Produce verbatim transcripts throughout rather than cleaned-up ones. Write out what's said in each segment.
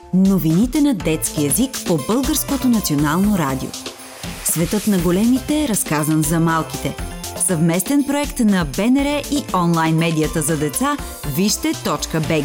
Новините на детски език по Българското национално радио. Светът на големите е разказан за малките. Съвместен проект на БНР и онлайн медията за деца Вижте точка бг.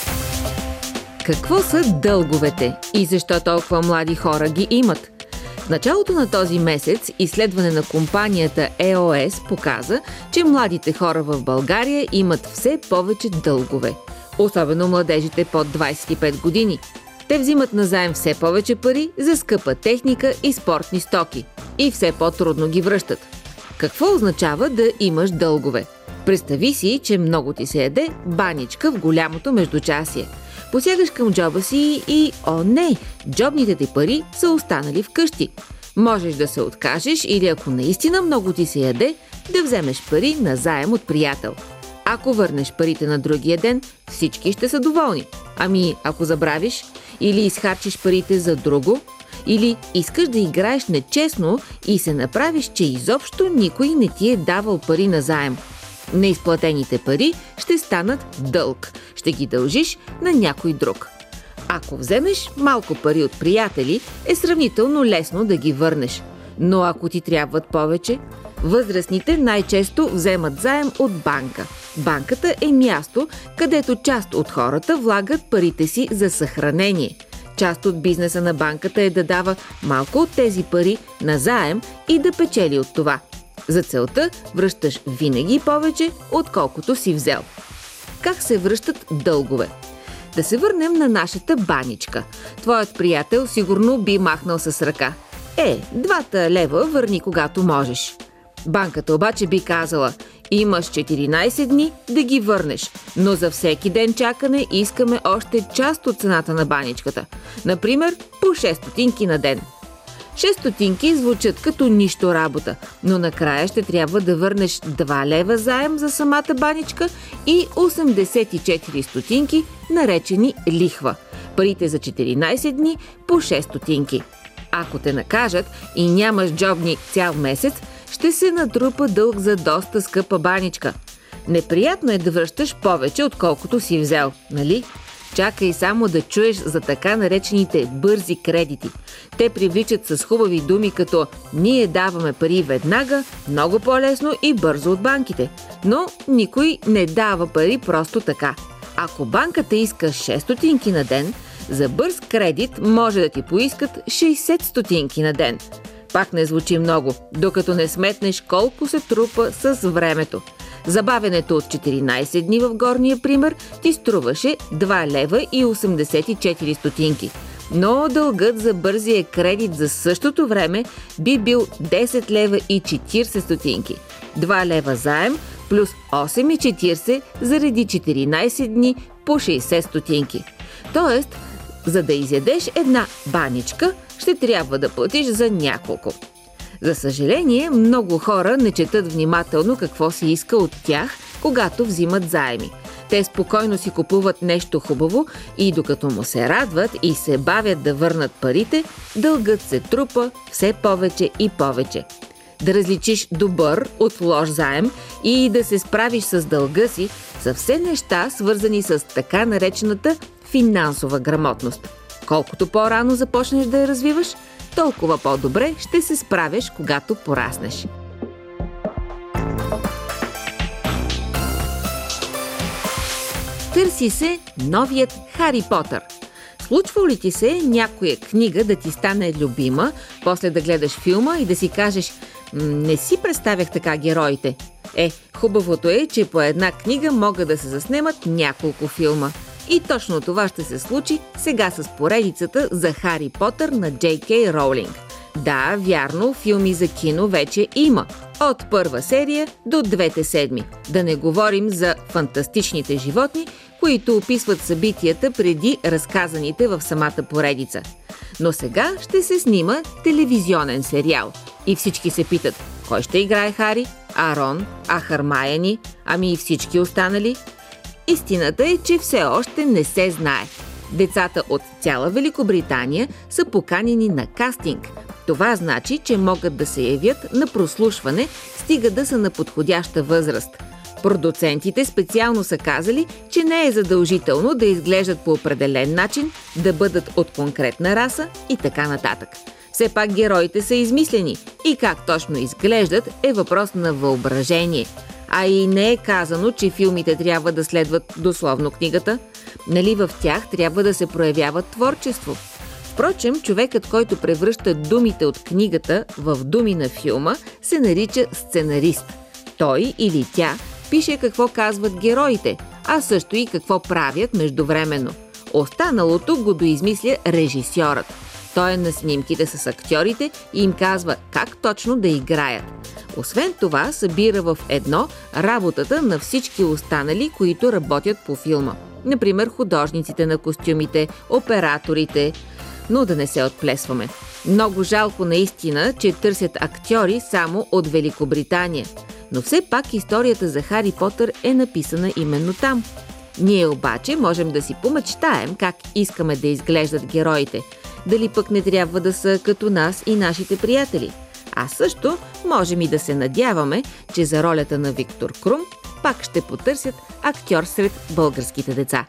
Какво са дълговете и защо толкова млади хора ги имат? В началото на този месец изследване на компанията и о ес показа, че младите хора в България имат все повече дългове. Особено младежите под двадесет и пет години. Те взимат назаем все повече пари за скъпа техника и спортни стоки и все по-трудно ги връщат. Какво означава да имаш дългове? Представи си, че много ти се яде баничка в голямото междучасие. Посягаш към джоба си и, о не, джобните ти пари са останали вкъщи. Можеш да се откажеш или ако наистина много ти се яде, да вземеш пари назаем от приятел. Ако върнеш парите на другия ден, всички ще са доволни. Ами, ако забравиш или изхарчиш парите за друго, или искаш да играеш нечестно и се направиш, че изобщо никой не ти е давал пари назаем. Неизплатените пари ще станат дълг. Ще ги дължиш на някой друг. Ако вземеш малко пари от приятели, е сравнително лесно да ги върнеш. Но ако ти трябват повече, възрастните най-често вземат заем от банка. Банката е място, където част от хората влагат парите си за съхранение. Част от бизнеса на банката е да дава малко от тези пари на заем и да печели от това. За целта връщаш винаги повече, отколкото си взел. Как се връщат дългове? Да се върнем на нашата баничка. Твоят приятел сигурно би махнал с ръка. Е, двата лева върни когато можеш. Банката обаче би казала: имаш четиринадесет дни да ги върнеш, но за всеки ден чакане искаме още част от цената на баничката. Например, по шест стотинки на ден. шест стотинки звучат като нищо работа, но накрая ще трябва да върнеш два лева заем за самата баничка и осемдесет и четири стотинки, наречени лихва. Парите за четиринадесет дни по шест стотинки. Ако те накажат и нямаш джобник цял месец, ще се натрупа дълг за доста скъпа баничка. Неприятно е да връщаш повече, отколкото си взел, нали? Чакай само да чуеш за така наречените бързи кредити. Те привличат с хубави думи като «ние даваме пари веднага, много по-лесно и бързо от банките». Но никой не дава пари просто така. Ако банката иска шест стотинки на ден, за бърз кредит може да ти поискат шейсет стотинки на ден. Пак не звучи много, докато не сметнеш колко се трупа с времето. Забавянето от четиринадесет дни в горния пример ти струваше два лева и осемдесет и четири стотинки. Но дългът за бързия кредит за същото време би бил десет лева и четиридесет стотинки. два лева заем плюс осем и четиридесет заради четиринадесет дни по шейсет стотинки. Тоест, за да изядеш една баничка, ще трябва да платиш за няколко. За съжаление, много хора не четат внимателно какво се иска от тях, когато взимат заеми. Те спокойно си купуват нещо хубаво и докато му се радват и се бавят да върнат парите, дългът се трупа все повече и повече. Да различиш добър от лош заем и да се справиш с дълга си са все неща, свързани с така наречената финансова грамотност. Колкото по-рано започнеш да я развиваш, толкова по-добре ще се справиш, когато пораснеш. Търси се новият Хари Потър. Случва ли ти се някоя книга да ти стане любима, после да гледаш филма и да си кажеш «Не си представях така героите». Е, хубавото е, че по една книга могат да се заснемат няколко филма. И точно това ще се случи сега с поредицата за Хари Потър на Джей Кей Роулинг. Да, вярно, филми за кино вече има. От първа серия до двете седми. Да не говорим за фантастичните животни, които описват събитията преди разказаните в самата поредица. Но сега ще се снима телевизионен сериал. И всички се питат, кой ще играе Хари? А Рон? А Хърмайони? Ами и всички останали? Истината е, че все още не се знае. Децата от цяла Великобритания са поканени на кастинг. Това значи, че могат да се явят на прослушване, стига да са на подходяща възраст. Продуцентите специално са казали, че не е задължително да изглеждат по определен начин, да бъдат от конкретна раса и така нататък. Все пак героите са измислени и как точно изглеждат е въпрос на въображение. А и не е казано, че филмите трябва да следват дословно книгата. Нали в тях трябва да се проявява творчество? Впрочем, човекът, който превръща думите от книгата в думи на филма, се нарича сценарист. Той или тя пише какво казват героите, а също и какво правят междувременно. Останалото го доизмисля режисьорът. Той е на снимките с актьорите и им казва как точно да играят. Освен това, събира в едно работата на всички останали, които работят по филма. Например, художниците на костюмите, операторите, но да не се отплесваме. Много жалко наистина, че търсят актьори само от Великобритания. Но все пак историята за Хари Потър е написана именно там. Ние обаче можем да си помечтаем как искаме да изглеждат героите. Дали пък не трябва да са като нас и нашите приятели. А също можем и да се надяваме, че за ролята на Виктор Крум пак ще потърсят актьор сред българските деца.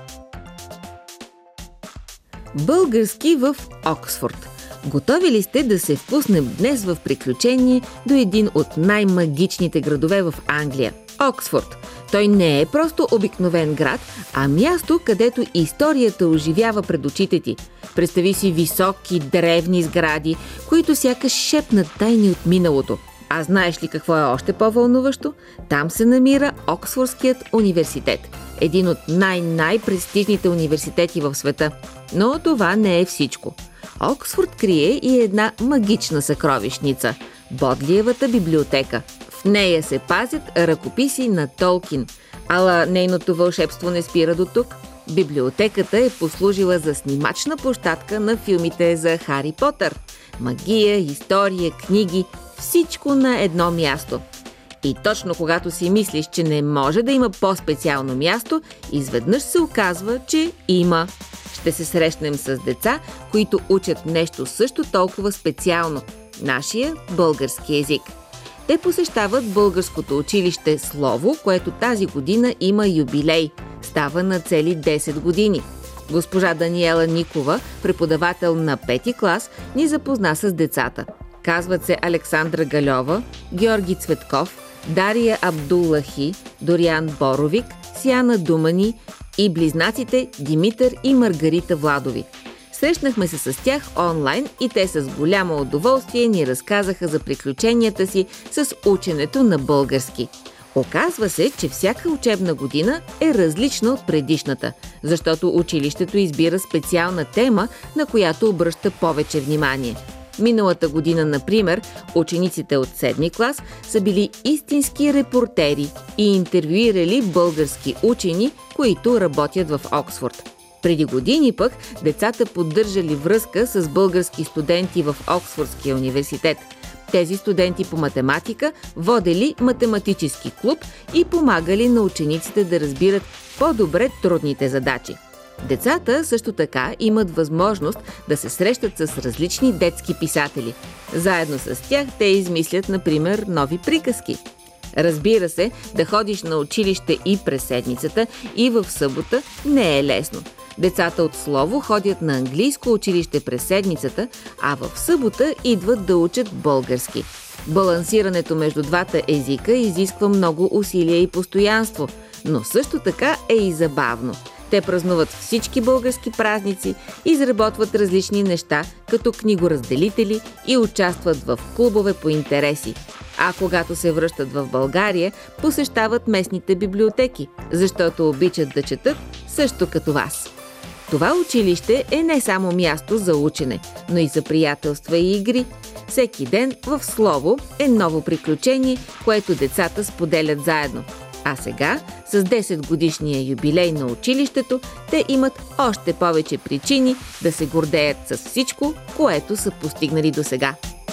Български в Оксфорд. Готови ли сте да се впуснем днес в приключение до един от най-магичните градове в Англия – Оксфорд? Той не е просто обикновен град, а място, където историята оживява пред очите ти. Представи си високи, древни сгради, които сякаш шепнат тайни от миналото. А знаеш ли какво е още по-вълнуващо? Там се намира Оксфордският университет. Един от най-най-престижните университети в света. Но това не е всичко. Оксфорд крие и една магична съкровищница – Бодлиевата библиотека. В нея се пазят ръкописи на Толкин. Ала нейното вълшебство не спира до тук. Библиотеката е послужила за снимачна площадка на филмите за Хари Потър. Магия, история, книги – всичко на едно място. И точно когато си мислиш, че не може да има по-специално място, изведнъж се оказва, че има. Ще се срещнем с деца, които учат нещо също толкова специално – нашия български език. Те посещават българското училище Слово, което тази година има юбилей. Става на цели десет години. Госпожа Даниела Никова, преподавател на пети клас, ни запозна с децата. Казват се Александра Галева, Георги Цветков, Дария Абдуллахи, Дориан Боровик, Сияна Думани и близнаците Димитър и Маргарита Владови. Срещнахме се с тях онлайн и те с голямо удоволствие ни разказаха за приключенията си с ученето на български. Оказва се, че всяка учебна година е различна от предишната, защото училището избира специална тема, на която обръща повече внимание. Миналата година, например, учениците от седми клас са били истински репортери и интервюирали български учени, които работят в Оксфорд. Преди години пък децата поддържали връзка с български студенти в Оксфордския университет. Тези студенти по математика водели математически клуб и помагали на учениците да разбират по-добре трудните задачи. Децата също така имат възможност да се срещат с различни детски писатели. Заедно с тях те измислят, например, нови приказки. Разбира се, да ходиш на училище и през седмицата, и в събота не е лесно. Децата от Слово ходят на английско училище през седмицата, а в събота идват да учат български. Балансирането между двата езика изисква много усилия и постоянство, но също така е и забавно. Те празнуват всички български празници, изработват различни неща, като книгоразделители и участват в клубове по интереси. А когато се връщат в България, посещават местните библиотеки, защото обичат да четат също като вас. Това училище е не само място за учене, но и за приятелства и игри. Всеки ден в Слово е ново приключение, което децата споделят заедно. А сега, с десет годишния юбилей на училището, те имат още повече причини да се гордеят с всичко, което са постигнали досега.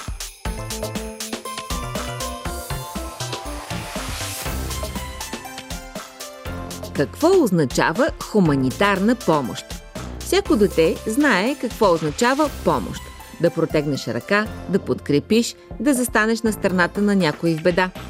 Какво означава хуманитарна помощ? Всяко дете знае какво означава помощ. Да протегнеш ръка, да подкрепиш, да застанеш на страната на някой в беда.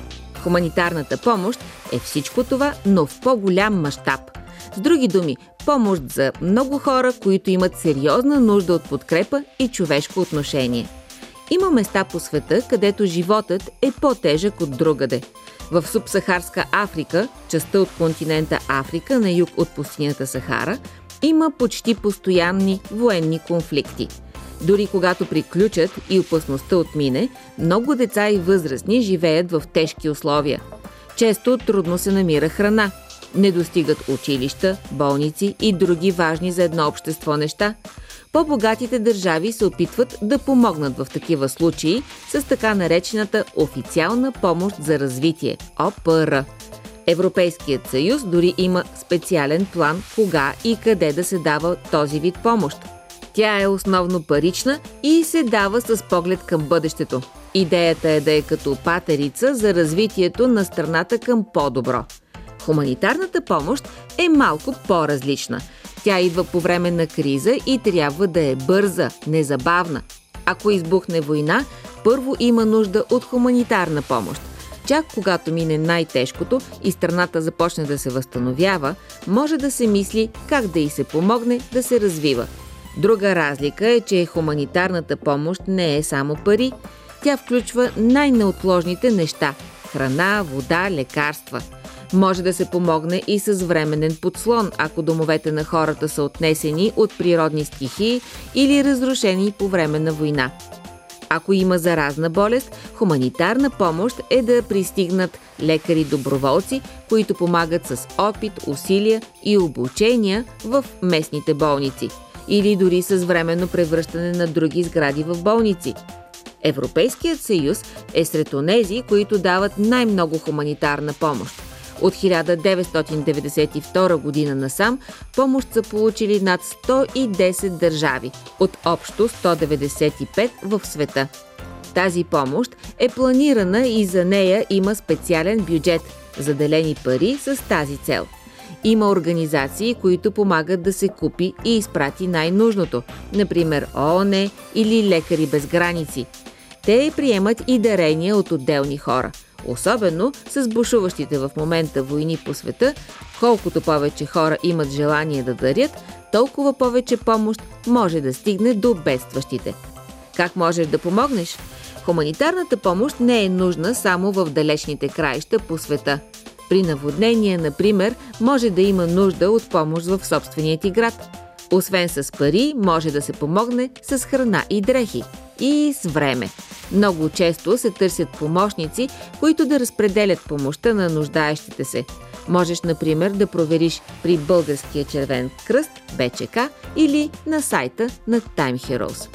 Хуманитарната помощ е всичко това, но в по-голям мащаб. С други думи, помощ за много хора, които имат сериозна нужда от подкрепа и човешко отношение. Има места по света, където животът е по-тежък от другаде. В субсахарска Африка, частта от континента Африка на юг от пустинята Сахара, има почти постоянни военни конфликти. Дори когато приключат и опасността отмине, много деца и възрастни живеят в тежки условия. Често трудно се намира храна. Не достигат училища, болници и други важни за едно общество неща. По-богатите държави се опитват да помогнат в такива случаи с така наречената официална помощ за развитие – О П Р. Европейският съюз дори има специален план кога и къде да се дава този вид помощ. Тя е основно парична и се дава с поглед към бъдещето. Идеята е да е като патерица за развитието на страната към по-добро. Хуманитарната помощ е малко по-различна. Тя идва по време на криза и трябва да е бърза, незабавна. Ако избухне война, първо има нужда от хуманитарна помощ. Чак когато мине най-тежкото и страната започне да се възстановява, може да се мисли как да й се помогне да се развива. Друга разлика е, че хуманитарната помощ не е само пари. Тя включва най-неотложните неща – храна, вода, лекарства. Може да се помогне и с временен подслон, ако домовете на хората са отнесени от природни стихии или разрушени по време на война. Ако има заразна болест, хуманитарна помощ е да пристигнат лекари-доброволци, които помагат с опит, усилия и обучения в местните болници или дори с временно превръщане на други сгради в болници. Европейският съюз е сред онези, които дават най-много хуманитарна помощ. От хиляда деветстотин деветдесет и втора година насам помощ са получили над сто и десет държави, от общо сто деветдесет и пет в света. Тази помощ е планирана и за нея има специален бюджет, заделени пари с тази цел. Има организации, които помагат да се купи и изпрати най-нужното, например О О Н или Лекари без граници. Те приемат и дарения от отделни хора. Особено с бушуващите в момента войни по света, колкото повече хора имат желание да дарят, толкова повече помощ може да стигне до бедстващите. Как можеш да помогнеш? Хуманитарната помощ не е нужна само в далечните краища по света. При наводнение, например, може да има нужда от помощ в собствения ти град. Освен с пари, може да се помогне с храна и дрехи. И с време. Много често се търсят помощници, които да разпределят помощта на нуждаещите се. Можеш, например, да провериш при Българския червен кръст, Б Ч К или на сайта на Time Heroes.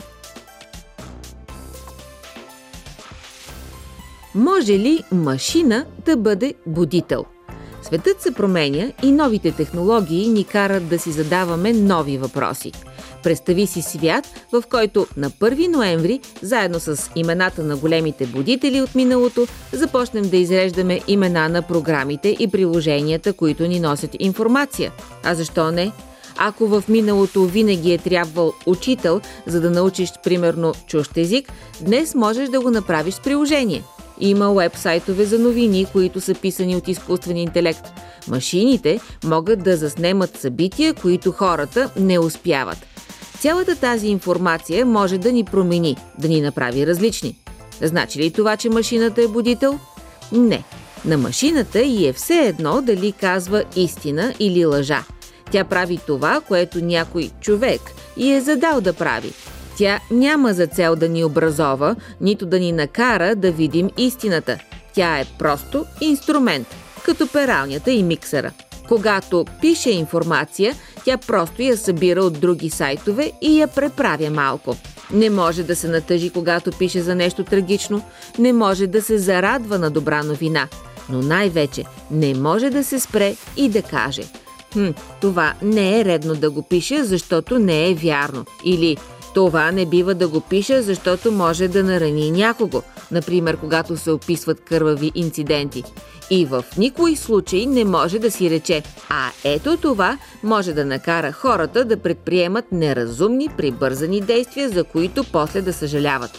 Може ли машина да бъде будител? Светът се променя и новите технологии ни карат да си задаваме нови въпроси. Представи си свят, в който на първи ноември, заедно с имената на големите будители от миналото, започнем да изреждаме имена на програмите и приложенията, които ни носят информация. А защо не? Ако в миналото винаги е трябвал учител, за да научиш, примерно, чужд език, днес можеш да го направиш с приложение. Има уебсайтове за новини, които са писани от изкуствен интелект. Машините могат да заснемат събития, които хората не успяват. Цялата тази информация може да ни промени, да ни направи различни. Значи ли това, че машината е будител? Не. На машината й е все едно дали казва истина или лъжа. Тя прави това, което някой човек й е задал да прави. Тя няма за цел да ни образова, нито да ни накара да видим истината. Тя е просто инструмент, като пералнята и миксера. Когато пише информация, тя просто я събира от други сайтове и я преправя малко. Не може да се натъжи, когато пише за нещо трагично, не може да се зарадва на добра новина, но най-вече не може да се спре и да каже: «Хм, това не е редно да го пиша, защото не е вярно», или «Това не бива да го пиша, защото може да нарани някого», например, когато се описват кървави инциденти. И в никой случай не може да си рече: «А ето това може да накара хората да предприемат неразумни, прибързани действия, за които после да съжаляват».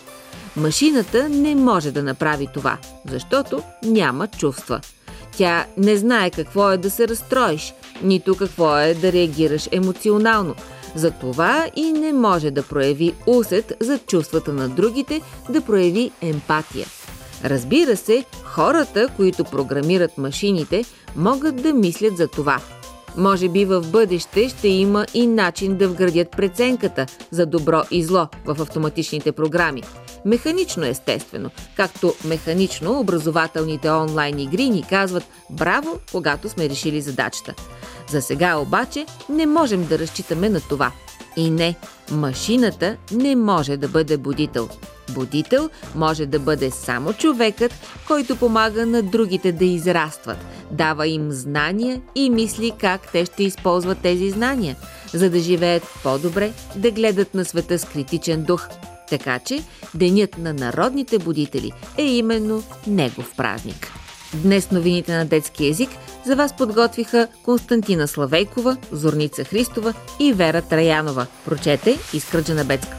Машината не може да направи това, защото няма чувства. Тя не знае какво е да се разстроиш, нито какво е да реагираш емоционално. Затова и не може да прояви усет за чувствата на другите, да прояви емпатия. Разбира се, хората, които програмират машините, могат да мислят за това. Може би в бъдеще ще има и начин да вградят преценката за добро и зло в автоматичните програми. Механично естествено, както механично образователните онлайн игри ни казват браво, когато сме решили задачата. За сега обаче не можем да разчитаме на това. И не, машината не може да бъде будител. Будител може да бъде само човекът, който помага на другите да израстват, дава им знания и мисли как те ще използват тези знания, за да живеят по-добре, да гледат на света с критичен дух. Така че Денят на народните будители е именно негов празник. Днес новините на детски език за вас подготвиха Константина Славейкова, Зорница Христова и Вера Траянова. Прочете Искра Джанабецка.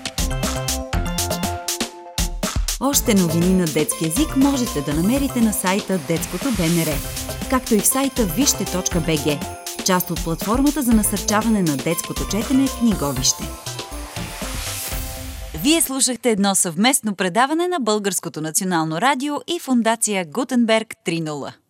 Още новини на детски език можете да намерите на сайта Детското БНР, както и в сайта вижте точка би джи, част от платформата за насърчаване на детското четене Книговище. Вие слушахте едно съвместно предаване на Българското национално радио и фондация Гутенберг три нула.